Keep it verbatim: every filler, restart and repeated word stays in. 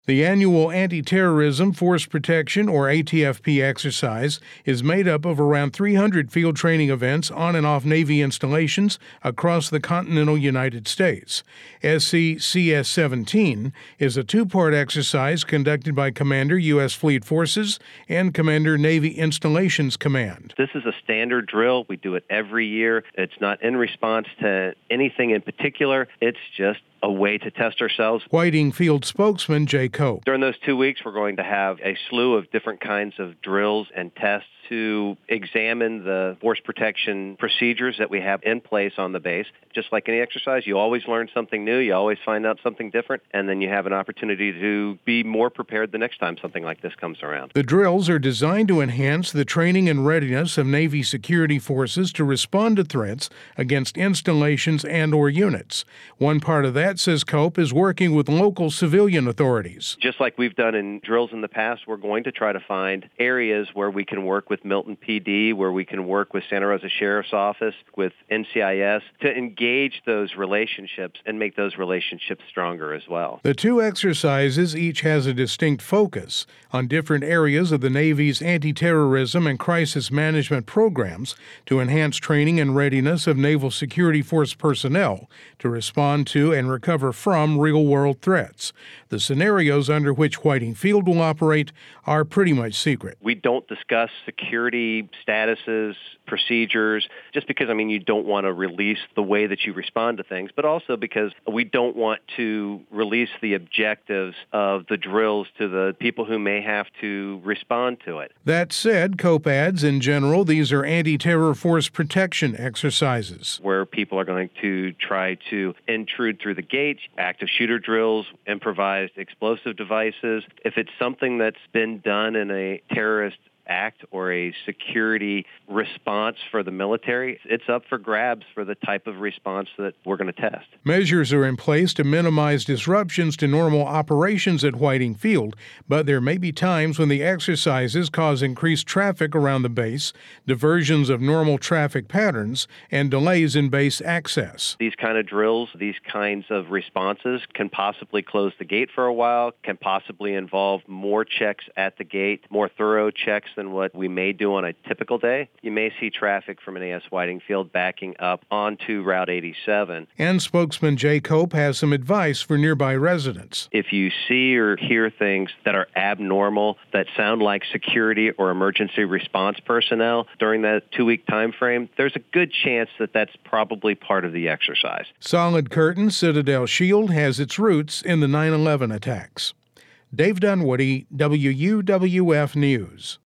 The annual Anti-Terrorism Force Protection, or A T F P exercise, is made up of around three hundred field training events on and off Navy installations across the continental United States. S C C S seventeen is a two-part exercise conducted by Commander U S Fleet Forces and Commander Navy Installations Command. This is a standard drill. We do it every year. It's not in response to anything in particular. It's just a way to test ourselves. Whiting Field spokesman Jay Cope. During those two weeks, we're going to have a slew of different kinds of drills and tests to examine the force protection procedures that we have in place on the base. Just like any exercise, you always learn something new, you always find out something different, and then you have an opportunity to be more prepared the next time something like this comes around. The drills are designed to enhance the training and readiness of Navy security forces to respond to threats against installations and or units. One part of that, says Cope, is working with local civilian authorities. Just like we've done in drills in the past, we're going to try to find areas where we can work with Milton P D, where we can work with Santa Rosa Sheriff's Office, with N C I S, to engage those relationships and make those relationships stronger as well. The two exercises each has a distinct focus on different areas of the Navy's anti-terrorism and crisis management programs to enhance training and readiness of Naval Security Force personnel to respond to and recover from real-world threats. The scenarios under which Whiting Field will operate are pretty much secret. We don't discuss security statuses, procedures, just because, I mean, you don't want to release the way that you respond to things, but also because we don't want to release the objectives of the drills to the people who may have to respond to it. That said, Cope adds, in general, these are anti-terror force protection exercises, where people are going to try to intrude through the gate, active shooter drills, improvised explosive devices. If it's something that's been done in a terrorist act or a security response for the military, it's up for grabs for the type of response that we're going to test. Measures are in place to minimize disruptions to normal operations at Whiting Field, but there may be times when the exercises cause increased traffic around the base, diversions of normal traffic patterns, and delays in base access. These kind of drills, these kinds of responses can possibly close the gate for a while, can possibly involve more checks at the gate, more thorough checks than what we may do on a typical day. You may see traffic from N A S Whiting Field backing up onto Route eighty-seven. And spokesman Jay Cope has some advice for nearby residents. If you see or hear things that are abnormal, that sound like security or emergency response personnel during that two-week time frame, there's a good chance that that's probably part of the exercise. Solid Curtain Citadel Shield has its roots in the nine eleven attacks. Dave Dunwoody, W U W F News.